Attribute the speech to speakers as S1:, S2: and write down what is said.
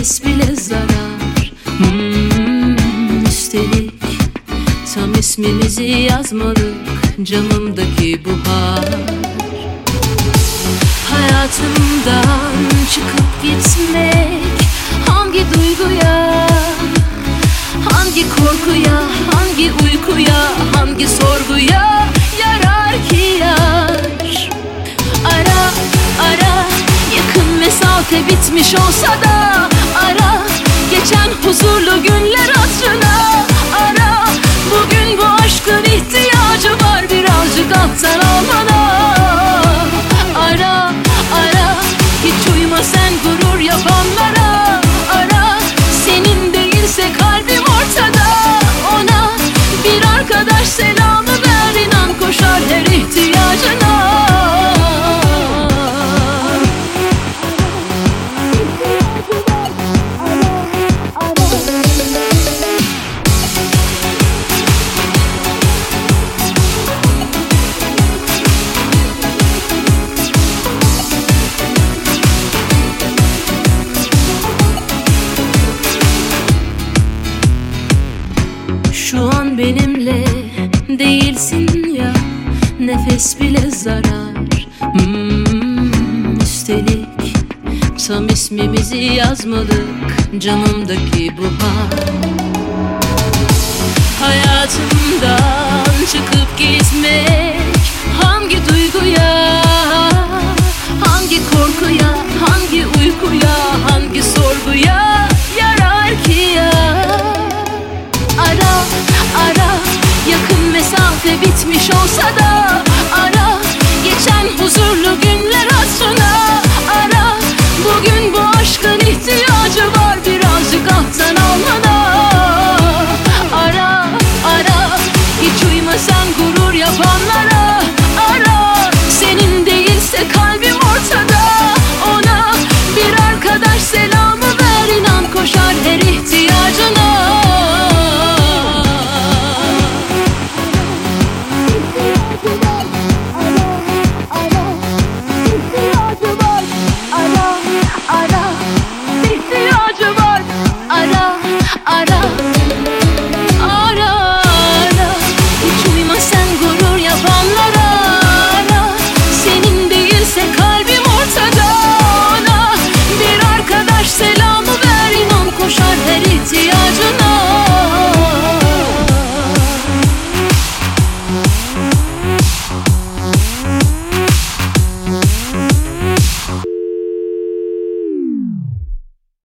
S1: nefes bile zarar. Üstelik tam ismimizi yazmadık camımdaki buhar. Hayatımdan çıkıp gitmek hangi duyguya, hangi korkuya, hangi uykuya, hangi sorguya yarar ki yar? Ara ara, yakın mesafe bitmiş olsa da ara, geçen huzurlu günler hatırına. Ara, bugün bu aşkın ihtiyacı var birazcık alttan almana. Ara ara, hiç uyuma sen gurur yapanlara. Ara, senin değilse kalbim ortada. Ona bir arkadaş selamı ver, inan koşar her ihtiyacına. Şu an benimle değilsin ya, nefes bile zarar. Üstelik tam ismimizi yazmadık camımdaki buhar. Hayatımdan çıkıp gitmek hangi duyguya, hangi korkuya, hangi uykuya, hangi sorguya yarar ki ya? Ara ara, yakın mesafe bitmiş olsa da ara, geçen huzurlu günler hatırına.